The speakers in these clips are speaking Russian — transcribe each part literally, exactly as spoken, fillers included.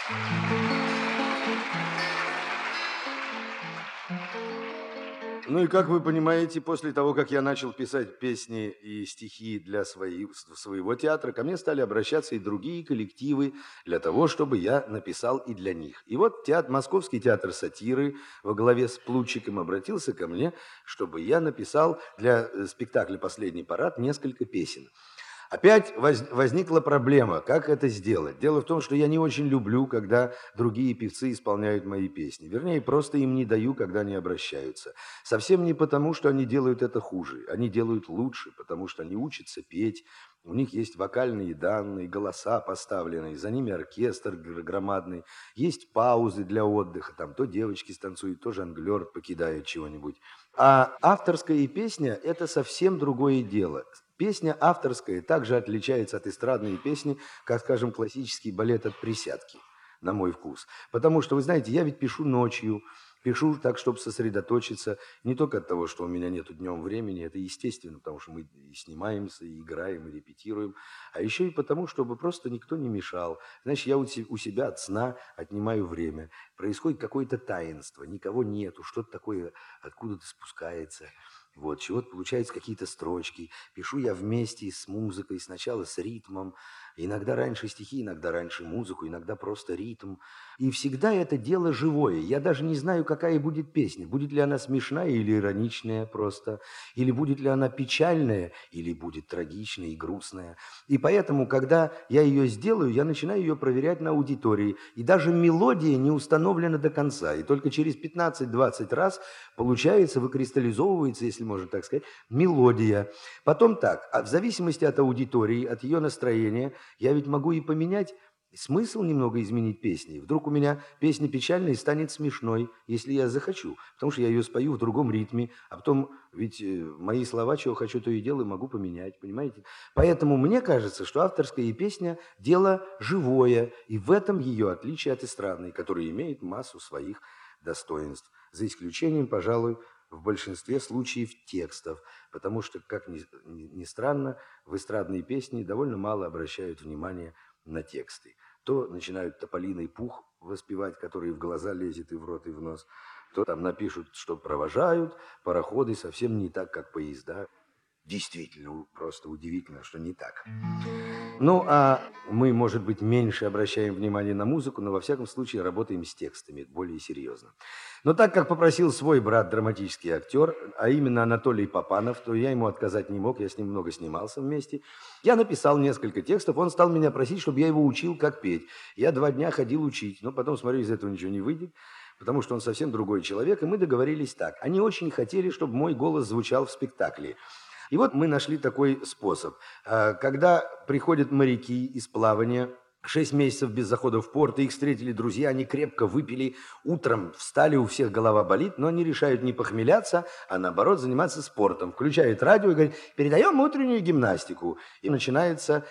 Ну и как вы понимаете, после того, как я начал писать песни и стихи для свои, своего театра, ко мне стали обращаться и другие коллективы для того, чтобы я написал и для них. И вот театр, Московский театр сатиры во главе с Плутчиком обратился ко мне, чтобы я написал для спектакля «Последний парад» несколько песен. Опять воз, возникла проблема, как это сделать. Дело в том, что я не очень люблю, когда другие певцы исполняют мои песни. Вернее, просто им не даю, когда они обращаются. Совсем не потому, что они делают это хуже. Они делают лучше, потому что они учатся петь. У них есть вокальные данные, голоса поставленные, за ними оркестр громадный. Есть паузы для отдыха. Там то девочки станцуют, то жонглер покидает чего-нибудь. А авторская песня – это совсем другое дело. Песня авторская также отличается от эстрадной песни, как, скажем, классический балет от присядки, на мой вкус. Потому что, вы знаете, я ведь пишу ночью, пишу так, чтобы сосредоточиться. Не только от того, что у меня нет днем времени, это естественно, потому что мы и снимаемся, и играем, и репетируем. А еще и потому, чтобы просто никто не мешал. Значит, я у себя от сна отнимаю время. Происходит какое-то таинство, никого нету, что-то такое откуда-то спускается. Вот, чего-то получаются какие-то строчки. Пишу я вместе с музыкой, сначала с ритмом. Иногда раньше стихи, иногда раньше музыку, иногда просто ритм. И всегда это дело живое. Я даже не знаю, какая будет песня. Будет ли она смешная или ироничная просто. Или будет ли она печальная, или будет трагичная и грустная. И поэтому, когда я ее сделаю, я начинаю ее проверять на аудитории. И даже мелодия не установлена до конца. И только через пятнадцать-двадцать раз получается, выкристаллизовывается, если можно так сказать, мелодия. Потом так, а в зависимости от аудитории, от ее настроения, я ведь могу и поменять смысл, немного изменить песни. Вдруг у меня песня печальная станет смешной, если я захочу, потому что я ее спою в другом ритме, а потом ведь мои слова, чего хочу, то и делаю, могу поменять, понимаете? Поэтому мне кажется, что авторская песня – дело живое, и в этом ее отличие от эстрадной, которая имеет массу своих достоинств, за исключением, пожалуй, в большинстве случаев текстов, потому что, как ни, ни странно, в эстрадные песни довольно мало обращают внимание на тексты. То начинают «Тополиный пух» воспевать, который в глаза лезет и в рот, и в нос, то там напишут, что провожают пароходы совсем не так, как поезда. Действительно, просто удивительно, что не так. Ну, а мы, может быть, меньше обращаем внимание на музыку, но, во всяком случае, работаем с текстами более серьезно. Но так как попросил свой брат, драматический актер, а именно Анатолий Попанов, то я ему отказать не мог, я с ним много снимался вместе. Я написал несколько текстов, он стал меня просить, чтобы я его учил, как петь. Я два дня ходил учить, но потом, смотрю, из этого ничего не выйдет, потому что он совсем другой человек, и мы договорились так. Они очень хотели, чтобы мой голос звучал в спектакле. И вот мы нашли такой способ. Когда приходят моряки из плавания, шесть месяцев без захода в порт, их встретили друзья, они крепко выпили, утром встали, у всех голова болит, но они решают не похмеляться, а наоборот заниматься спортом. Включают радио и говорят: передаем утреннюю гимнастику. И начинается...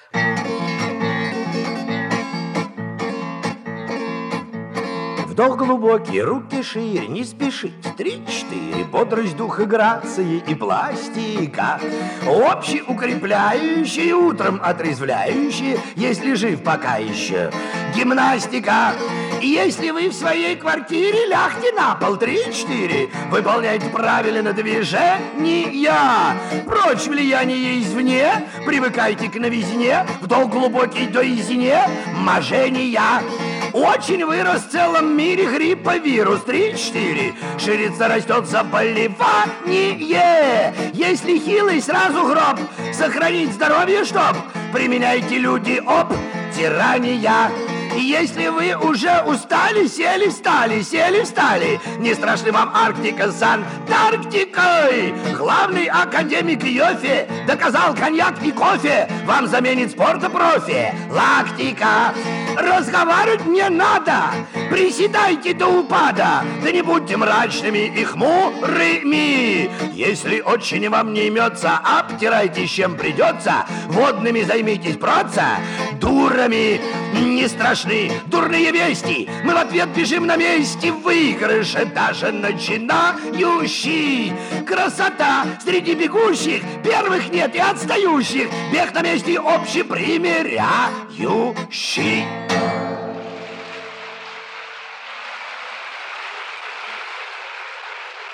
Вдох глубокий, руки шире, не спешите, три-четыре, бодрость, дух и грации и пластика, общеукрепляющие, утром отрезвляющие, если жив пока еще, гимнастика. И если вы в своей квартире, лягте на пол, три-четыре, выполняйте правильно движения, прочь влияние извне, привыкайте к новизне, вдох глубокий до изне, мажения. Очень вырос в целом мире грипповирус, три-четыре, ширится, растет заболевание. Если хилый, сразу гроб, сохранить здоровье, чтоб, применяйте, люди, оп, тирания. И если вы уже устали, сели, встали, сели, встали, не страшны вам Арктика с Антарктикой. Главный академик Йофе доказал, коньяк и кофе вам заменит спорта профи. Лактика. Разговаривать не надо, приседайте до упада, да не будьте мрачными и хмурыми. Если очень вам не имется, обтирайте, с чем придется, водными займитесь проца, дурами не страшны дурные вести, мы в ответ бежим на месте, выигрыш даже начинающий. Красота среди бегущих, первых нет и отстающих, бег на месте общепримиряющий.